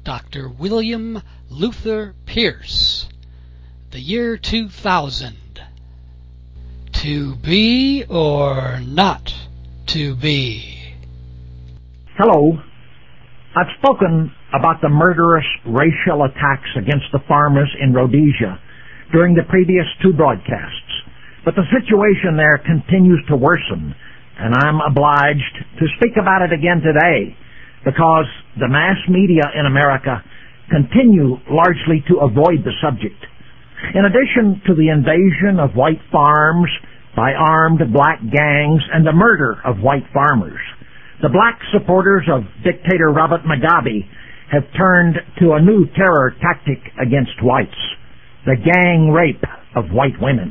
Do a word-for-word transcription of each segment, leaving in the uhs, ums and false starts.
Doctor William Luther Pierce. The year two thousand. To be or not to be? Hello. I've spoken about the murderous racial attacks against the farmers in Rhodesia during the previous two broadcasts, but the situation there continues to worsen, and I'm obliged to speak about it again today because the mass media in America continue largely to avoid the subject. In addition to the invasion of white farms by armed black gangs and the murder of white farmers, the black supporters of dictator Robert Mugabe have turned to a new terror tactic against whites, the gang rape of white women.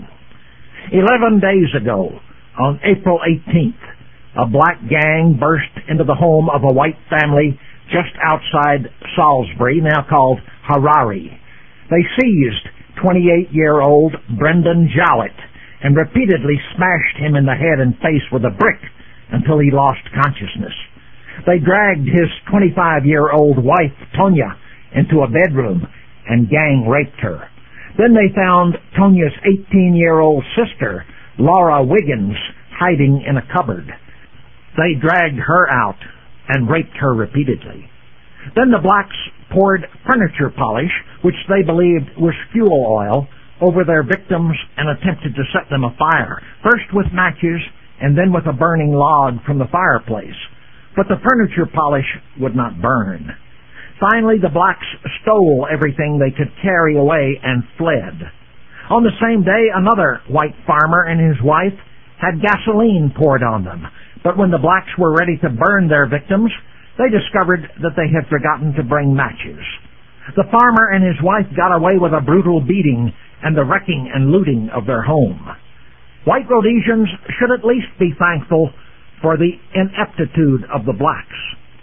Eleven days ago, on April eighteenth, a black gang burst into the home of a white family just outside Salisbury, now called Harare. They seized twenty-eight-year-old Brendan Jowett and repeatedly smashed him in the head and face with a brick until he lost consciousness. They dragged his twenty-five-year-old wife, Tonya, into a bedroom and gang raped her. Then they found Tonya's eighteen-year-old sister, Laura Wiggins, hiding in a cupboard. They dragged her out and raped her repeatedly. Then the blacks poured furniture polish, which they believed was fuel oil, over their victims and attempted to set them afire, first with matches and then with a burning log from the fireplace. But the furniture polish would not burn. Finally, the blacks stole everything they could carry away and fled. On the same day, another white farmer and his wife had gasoline poured on them. But when the blacks were ready to burn their victims, they discovered that they had forgotten to bring matches. The farmer and his wife got away with a brutal beating and the wrecking and looting of their home. White Rhodesians should at least be thankful for the ineptitude of the blacks.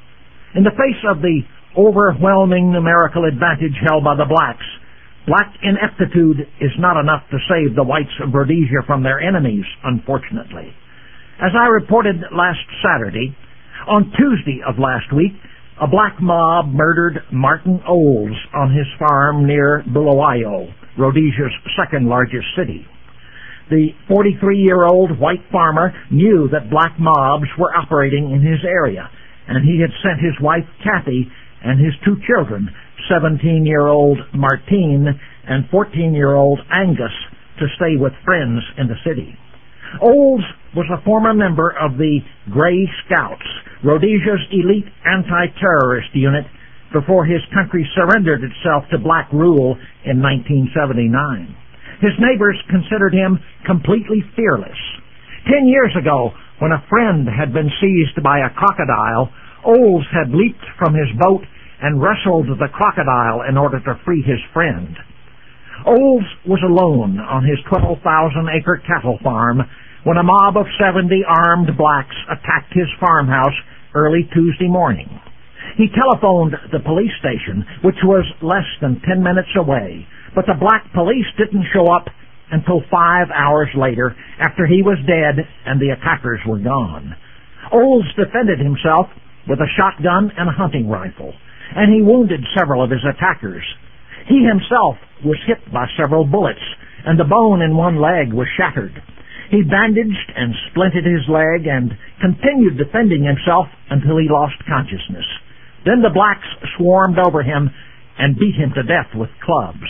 In the face of the overwhelming numerical advantage held by the blacks, black ineptitude is not enough to save the whites of Rhodesia from their enemies, unfortunately. As I reported last Saturday, on Tuesday of last week, a black mob murdered Martin Olds on his farm near Bulawayo, Rhodesia's second largest city. The forty-three-year-old white farmer knew that black mobs were operating in his area, and he had sent his wife Kathy and his two children, seventeen-year-old Martine and fourteen-year-old Angus, to stay with friends in the city. Olds was a former member of the Grey Scouts, Rhodesia's elite anti-terrorist unit, before his country surrendered itself to black rule in nineteen seventy-nine. His neighbors considered him completely fearless. Ten years ago, when a friend had been seized by a crocodile, Olds had leaped from his boat and wrestled the crocodile in order to free his friend. Olds was alone on his twelve thousand acre cattle farm when a mob of seventy armed blacks attacked his farmhouse early Tuesday morning. He telephoned the police station, which was less than ten minutes away, but the black police didn't show up until five hours later, after he was dead and the attackers were gone. Olds defended himself with a shotgun and a hunting rifle, and he wounded several of his attackers. He himself was hit by several bullets, and the bone in one leg was shattered. He bandaged and splinted his leg and continued defending himself until he lost consciousness. Then the blacks swarmed over him and beat him to death with clubs.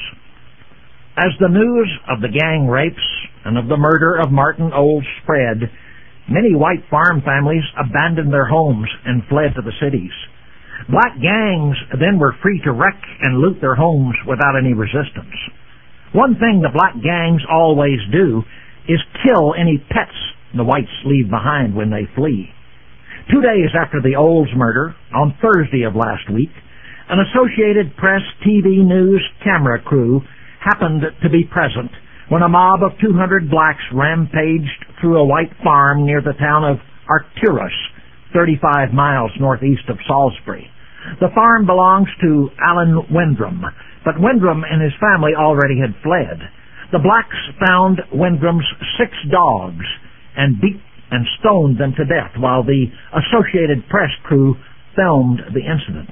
As the news of the gang rapes and of the murder of Martin Olds spread, many white farm families abandoned their homes and fled to the cities. Black gangs then were free to wreck and loot their homes without any resistance. One thing the black gangs always do is kill any pets the whites leave behind when they flee. Two days after the Olds murder, on Thursday of last week, an Associated Press T V news camera crew happened to be present when a mob of two hundred blacks rampaged through a white farm near the town of Arcturus, thirty-five miles northeast of Salisbury. The farm belongs to Alan Wendrum, but Wendrum and his family already had fled. The blacks found Wendrum's six dogs and beat and stoned them to death while the Associated Press crew filmed the incident.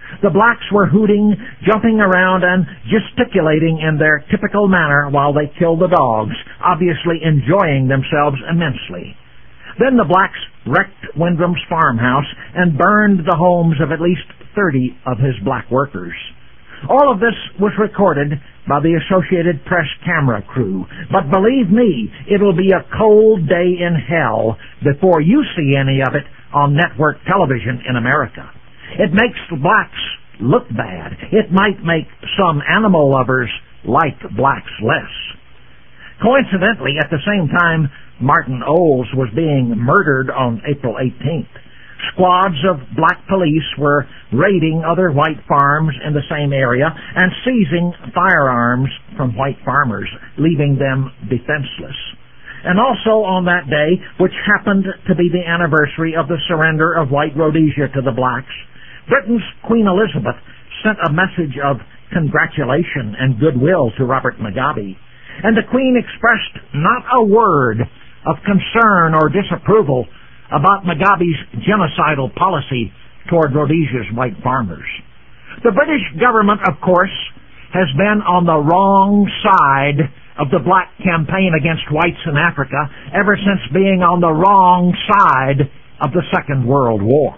The blacks were hooting, jumping around, and gesticulating in their typical manner while they killed the dogs, obviously enjoying themselves immensely. Then the blacks wrecked Wyndham's farmhouse and burned the homes of at least thirty of his black workers. All of this was recorded by the Associated Press camera crew, but believe me, it'll be a cold day in hell before you see any of it on network television in America. It makes the blacks look bad. It might make some animal lovers like blacks less. Coincidentally, at the same time Martin Olds was being murdered on April eighteenth, squads of black police were raiding other white farms in the same area and seizing firearms from white farmers, leaving them defenseless. And also on that day, which happened to be the anniversary of the surrender of White Rhodesia to the blacks, Britain's Queen Elizabeth sent a message of congratulation and goodwill to Robert Mugabe, and the Queen expressed not a word of concern or disapproval about Mugabe's genocidal policy toward Rhodesia's white farmers. The British government, of course, has been on the wrong side of the black campaign against whites in Africa ever since being on the wrong side of the Second World War.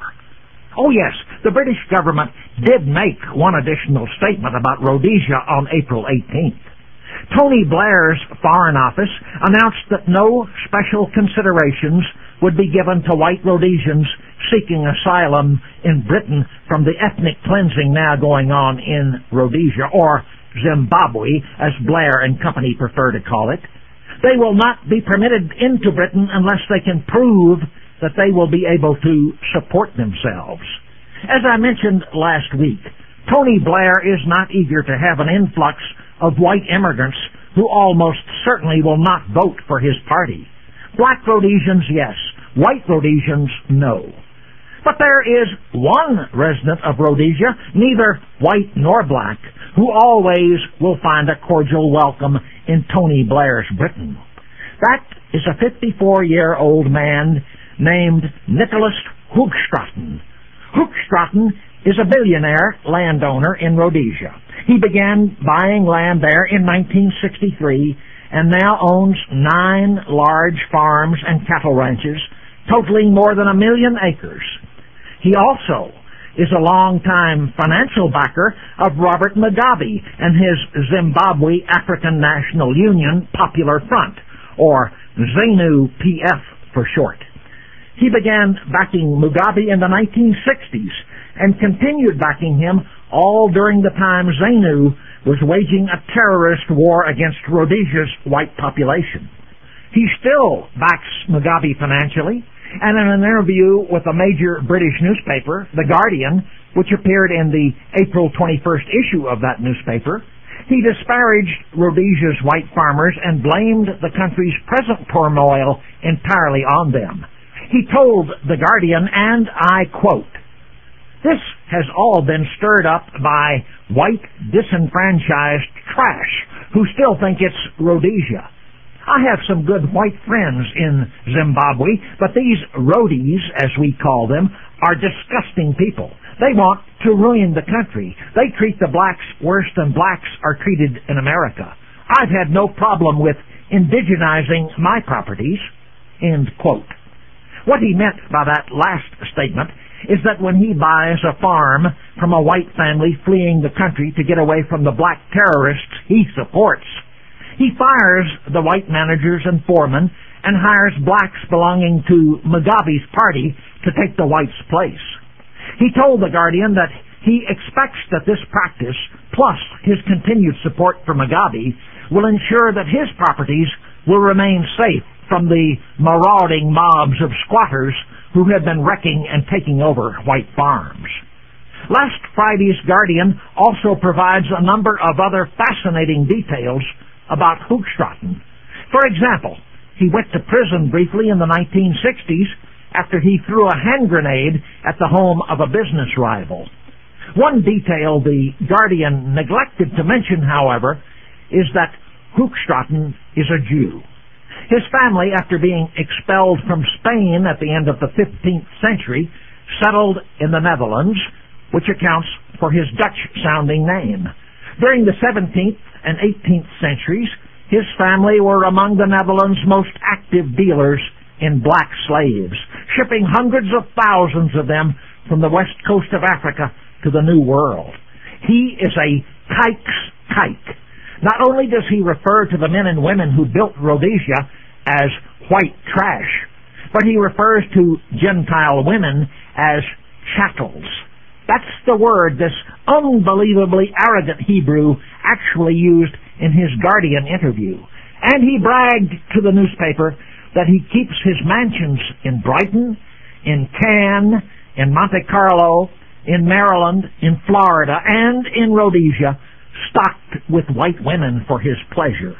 Oh yes, the British government did make one additional statement about Rhodesia on April eighteenth. Tony Blair's Foreign Office announced that no special considerations would be given to white Rhodesians seeking asylum in Britain from the ethnic cleansing now going on in Rhodesia, or Zimbabwe, as Blair and company prefer to call it. They will not be permitted into Britain unless they can prove that they will be able to support themselves. As I mentioned last week, Tony Blair is not eager to have an influx of white immigrants who almost certainly will not vote for his party. Black Rhodesians, yes. White Rhodesians, no. But there is one resident of Rhodesia, neither white nor black, who always will find a cordial welcome in Tony Blair's Britain. That is a fifty-four-year-old man named Nicholas Hoogstraten. Hoogstraten is a billionaire landowner in Rhodesia. He began buying land there in nineteen sixty-three and now owns nine large farms and cattle ranches, totaling more than a million acres. He also is a longtime financial backer of Robert Mugabe and his Zimbabwe African National Union Popular Front, or ZANU P F for short. He began backing Mugabe in the nineteen sixties and continued backing him all during the time ZANU was waging a terrorist war against Rhodesia's white population. He still backs Mugabe financially, and in an interview with a major British newspaper, The Guardian, which appeared in the April twenty-first issue of that newspaper, he disparaged Rhodesia's white farmers and blamed the country's present turmoil entirely on them. He told The Guardian, and I quote, "This has all been stirred up by white disenfranchised trash who still think it's Rhodesia. I have some good white friends in Zimbabwe, but these Rhodies, as we call them, are disgusting people. They want to ruin the country. They treat the blacks worse than blacks are treated in America. I've had no problem with indigenizing my properties." End quote. What he meant by that last statement is that when he buys a farm from a white family fleeing the country to get away from the black terrorists he supports, he fires the white managers and foremen and hires blacks belonging to Mugabe's party to take the whites' place. He told The Guardian that he expects that this practice, plus his continued support for Mugabe, will ensure that his properties will remain safe from the marauding mobs of squatters who have been wrecking and taking over white farms. Last Friday's Guardian also provides a number of other fascinating details about Hoogstraten. For example, he went to prison briefly in the nineteen sixties after he threw a hand grenade at the home of a business rival. One detail the Guardian neglected to mention, however, is that Hoogstraten is a Jew. His family, after being expelled from Spain at the end of the fifteenth century, settled in the Netherlands, which accounts for his Dutch-sounding name. During the seventeenth and eighteenth centuries, his family were among the Netherlands' most active dealers in black slaves, shipping hundreds of thousands of them from the west coast of Africa to the New World. He is a Kuyks Kuyk. Not only does he refer to the men and women who built Rhodesia as white trash, but he refers to Gentile women as chattels. That's the word this unbelievably arrogant Hebrew actually used in his Guardian interview. And he bragged to the newspaper that he keeps his mansions in Brighton, in Cannes, in Monte Carlo, in Maryland, in Florida, and in Rhodesia, stocked with white women for his pleasure.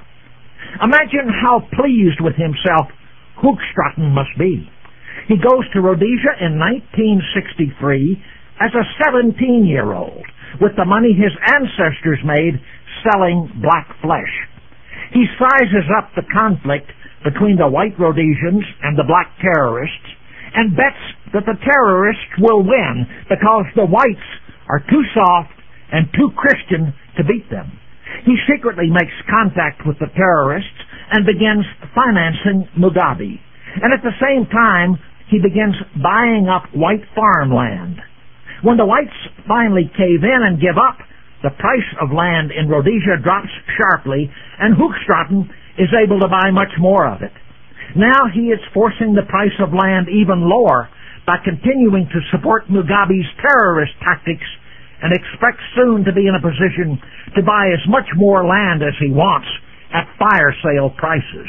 Imagine how pleased with himself Hoogstraten must be. He goes to Rhodesia in nineteen sixty-three as a seventeen-year-old with the money his ancestors made selling black flesh. He sizes up the conflict between the white Rhodesians and the black terrorists and bets that the terrorists will win because the whites are too soft and too Christian to beat them. He secretly makes contact with the terrorists and begins financing Mugabe. And at the same time, he begins buying up white farmland. When the whites finally cave in and give up, the price of land in Rhodesia drops sharply, and Hoogstraten is able to buy much more of it. Now he is forcing the price of land even lower by continuing to support Mugabe's terrorist tactics and expects soon to be in a position to buy as much more land as he wants at fire sale prices.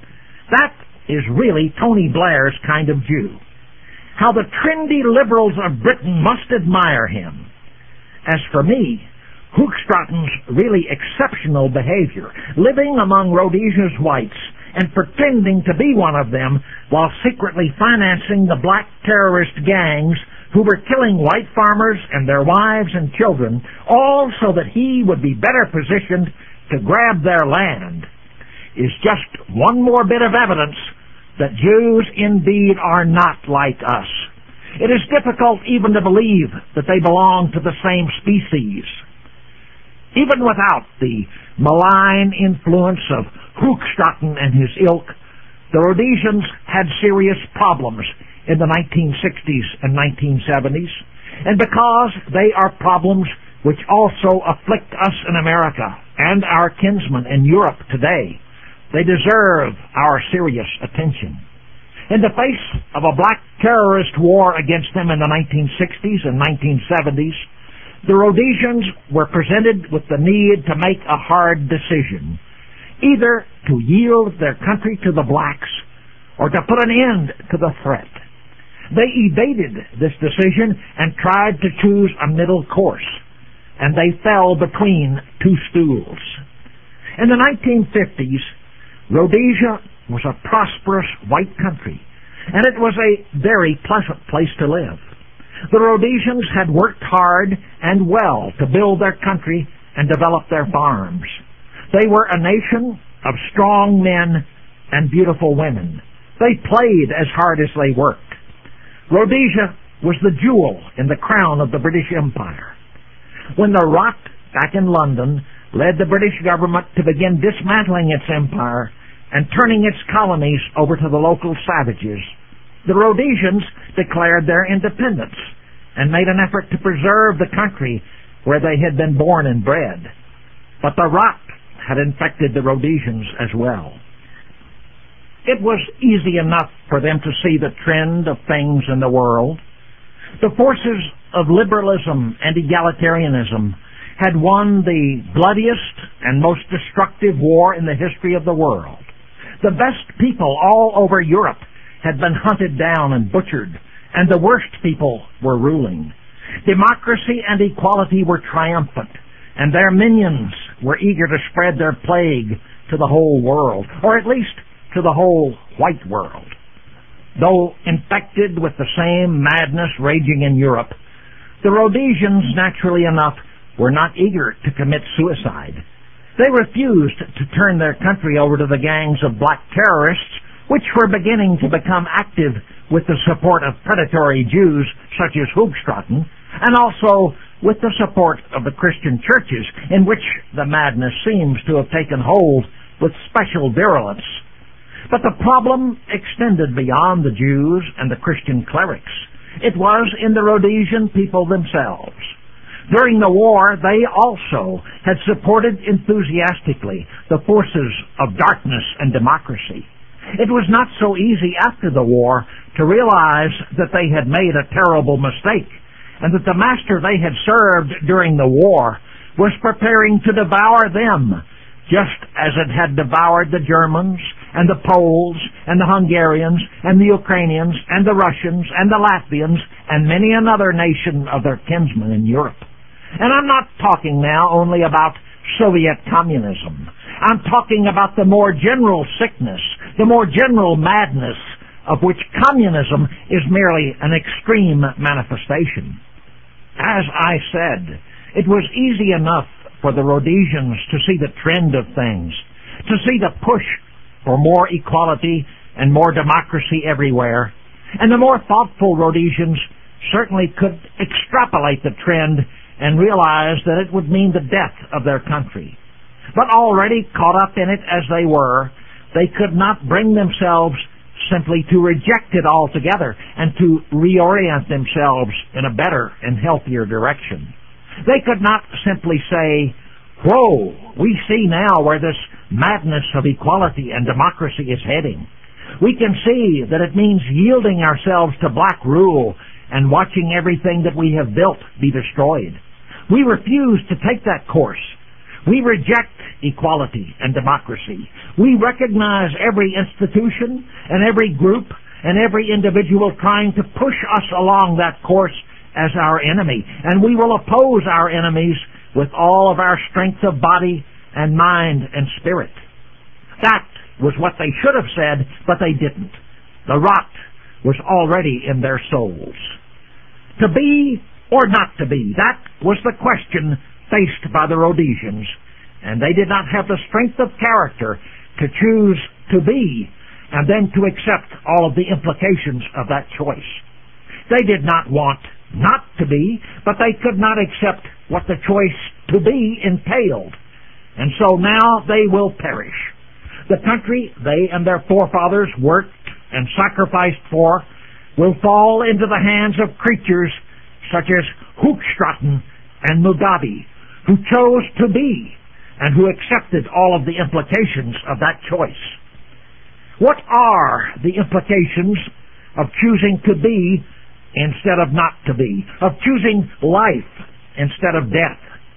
That is really Tony Blair's kind of Jew. How the trendy liberals of Britain must admire him. As for me, Hoogstraten's really exceptional behavior, living among Rhodesia's whites and pretending to be one of them while secretly financing the black terrorist gangs who were killing white farmers and their wives and children, all so that he would be better positioned to grab their land, is just one more bit of evidence that Jews indeed are not like us. It is difficult even to believe that they belong to the same species. Even without the malign influence of Hoogstraten and his ilk, the Rhodesians had serious problems in the nineteen sixties and nineteen seventies, and because they are problems which also afflict us in America and our kinsmen in Europe today, they deserve our serious attention. In the face of a black terrorist war against them in the nineteen sixties and nineteen seventies, the Rhodesians were presented with the need to make a hard decision, either to yield their country to the blacks or to put an end to the threat. They evaded this decision and tried to choose a middle course, and they fell between two stools. In the nineteen fifties, Rhodesia was a prosperous white country, and it was a very pleasant place to live. The Rhodesians had worked hard and well to build their country and develop their farms. They were a nation of strong men and beautiful women. They played as hard as they worked. Rhodesia was the jewel in the crown of the British Empire. When the Rot, back in London, led the British government to begin dismantling its empire and turning its colonies over to the local savages, the Rhodesians declared their independence and made an effort to preserve the country where they had been born and bred. But the rot had infected the Rhodesians as well. It was easy enough for them to see the trend of things in the world. The forces of liberalism and egalitarianism had won the bloodiest and most destructive war in the history of the world. The best people all over Europe had been hunted down and butchered, and the worst people were ruling. Democracy and equality were triumphant, and their minions were eager to spread their plague to the whole world, or at least to the whole white world. Though infected with the same madness raging in Europe, the Rhodesians, naturally enough, were not eager to commit suicide. They refused to turn their country over to the gangs of black terrorists, which were beginning to become active with the support of predatory Jews such as Hoogstraten, and also with the support of the Christian churches, in which the madness seems to have taken hold with special virulence. But the problem extended beyond the Jews and the Christian clerics. It was in the Rhodesian people themselves. During the war, they also had supported enthusiastically the forces of darkness and democracy. It was not so easy after the war to realize that they had made a terrible mistake, and that the master they had served during the war was preparing to devour them, just as it had devoured the Germans and the Poles and the Hungarians and the Ukrainians and the Russians and the Latvians and many another nation of their kinsmen in Europe. And I'm not talking now only about Soviet communism. I'm talking about the more general sickness, the more general madness of which communism is merely an extreme manifestation. As I said, it was easy enough for the Rhodesians to see the trend of things, to see the push for more equality and more democracy everywhere, and the more thoughtful Rhodesians certainly could extrapolate the trend and realize that it would mean the death of their country. But already caught up in it as they were, they could not bring themselves simply to reject it altogether and to reorient themselves in a better and healthier direction. They could not simply say, "Whoa, we see now where this madness of equality and democracy is heading. We can see that it means yielding ourselves to black rule and watching everything that we have built be destroyed. We refuse to take that course. We reject equality and democracy. We recognize every institution and every group and every individual trying to push us along that course as our enemy, and we will oppose our enemies with all of our strength of body and mind and spirit." That was what they should have said, but they didn't. The rot was already in their souls. To be or not to be, that was the question faced by the Rhodesians, and they did not have the strength of character to choose to be and then to accept all of the implications of that choice. They did not want not to be, but they could not accept what the choice to be entailed. And so now they will perish. The country they and their forefathers worked and sacrificed for will fall into the hands of creatures such as Hoogstraten and Mugabe, who chose to be and who accepted all of the implications of that choice. What are the implications of choosing to be instead of not to be, of choosing life instead of death?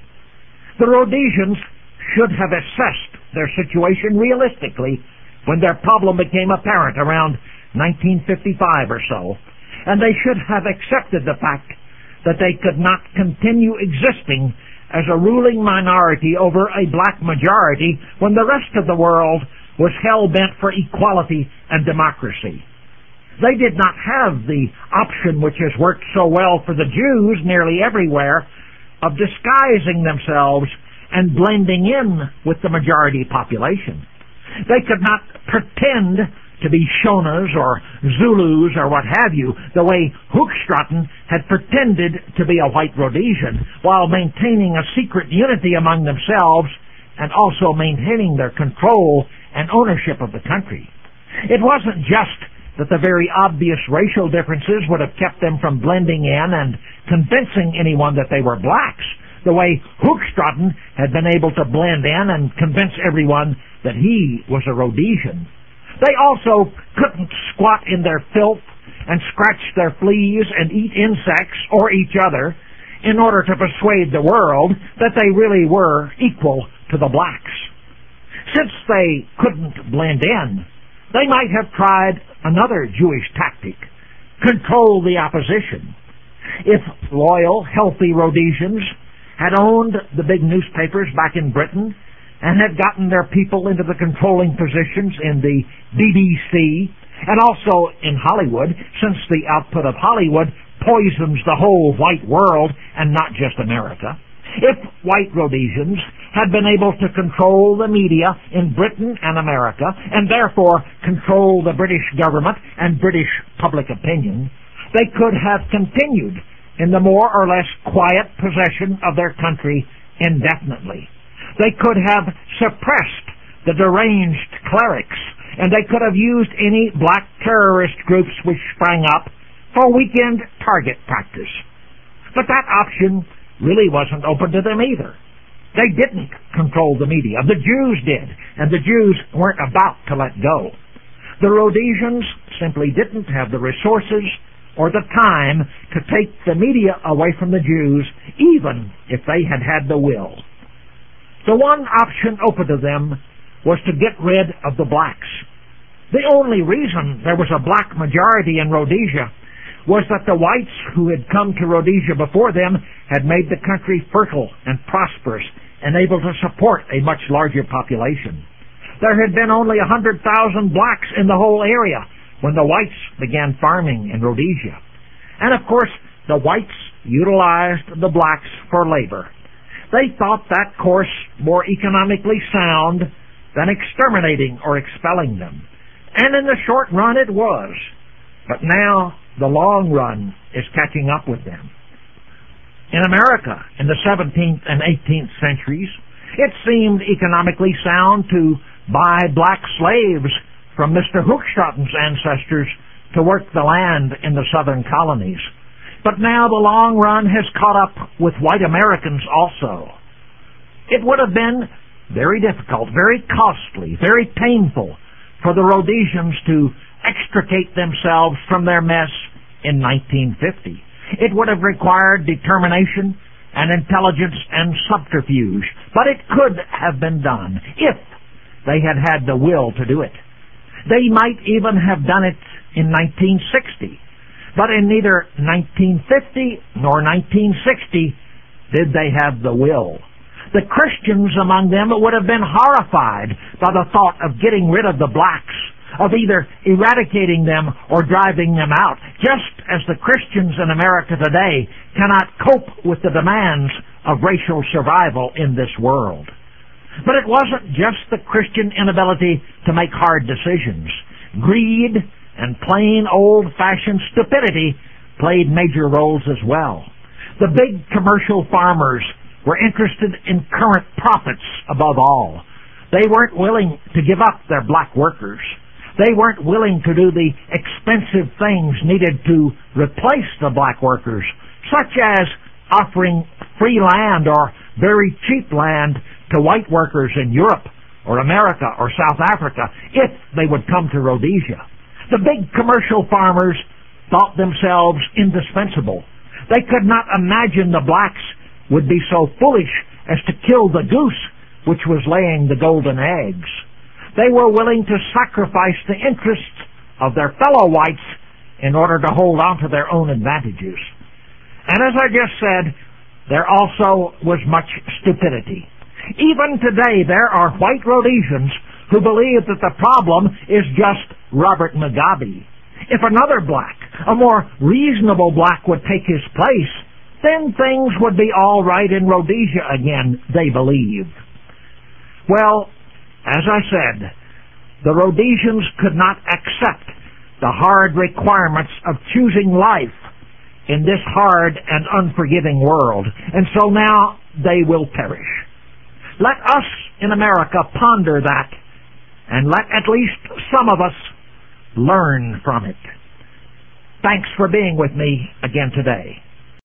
The Rhodesians should have assessed their situation realistically when their problem became apparent around nineteen fifty-five or so, and they should have accepted the fact that they could not continue existing as a ruling minority over a black majority when the rest of the world was hell-bent for equality and democracy. They did not have the option which has worked so well for the Jews nearly everywhere of disguising themselves and blending in with the majority population. They could not pretend to be Shonas or Zulus or what have you, the way Hoogstraten had pretended to be a white Rhodesian, while maintaining a secret unity among themselves and also maintaining their control and ownership of the country. It wasn't just that the very obvious racial differences would have kept them from blending in and convincing anyone that they were blacks, the way Hoogstraten had been able to blend in and convince everyone that he was a Rhodesian. They also couldn't squat in their filth and scratch their fleas and eat insects or each other in order to persuade the world that they really were equal to the blacks. Since they couldn't blend in, they might have tried another Jewish tactic: control the opposition. If loyal, healthy Rhodesians had owned the big newspapers back in Britain and had gotten their people into the controlling positions in the B B C and also in Hollywood, since the output of Hollywood poisons the whole white world and not just America. If white Rhodesians had been able to control the media in Britain and America, and therefore control the British government and British public opinion, they could have continued in the more or less quiet possession of their country indefinitely. They could have suppressed the deranged clerics, and they could have used any black terrorist groups which sprang up for weekend target practice. But that option really wasn't open to them either. They didn't control the media. The Jews did, and the Jews weren't about to let go. The Rhodesians simply didn't have the resources or the time to take the media away from the Jews, even if they had had the will. The one option open to them was to get rid of the blacks. The only reason there was a black majority in Rhodesia was that the whites who had come to Rhodesia before them had made the country fertile and prosperous and able to support a much larger population. There had been only one hundred thousand blacks in the whole area when the whites began farming in Rhodesia. And of course, the whites utilized the blacks for labor. They thought that course more economically sound than exterminating or expelling them. And in the short run it was. But now the long run is catching up with them. In America, in the seventeenth and eighteenth centuries, it seemed economically sound to buy black slaves from Mister Hochstraten's ancestors to work the land in the southern colonies. But now the long run has caught up with white Americans also. It would have been very difficult, very costly, very painful for the Rhodesians to extricate themselves from their mess in nineteen fifty. It would have required determination and intelligence and subterfuge, but it could have been done if they had had the will to do it. They might even have done it in nineteen sixty, but in neither nineteen fifty nor nineteen sixty did they have the will. The Christians among them would have been horrified by the thought of getting rid of the blacks, of either eradicating them or driving them out, just as the Christians in America today cannot cope with the demands of racial survival in this world. But it wasn't just the Christian inability to make hard decisions. Greed and plain old-fashioned stupidity played major roles as well. The big commercial farmers were interested in current profits above all. They weren't willing to give up their black workers. They weren't willing to do the expensive things needed to replace the black workers, such as offering free land or very cheap land to white workers in Europe or America or South Africa if they would come to Rhodesia. The big commercial farmers thought themselves indispensable. They could not imagine the blacks would be so foolish as to kill the goose which was laying the golden eggs. They were willing to sacrifice the interests of their fellow whites in order to hold on to their own advantages. And as I just said, there also was much stupidity. Even today there are white Rhodesians who believe that the problem is just Robert Mugabe. If another black, a more reasonable black, would take his place, then things would be all right in Rhodesia again, they believe. Well, as I said, the Rhodesians could not accept the hard requirements of choosing life in this hard and unforgiving world, and so now they will perish. Let us in America ponder that, and let at least some of us learn from it. Thanks for being with me again today.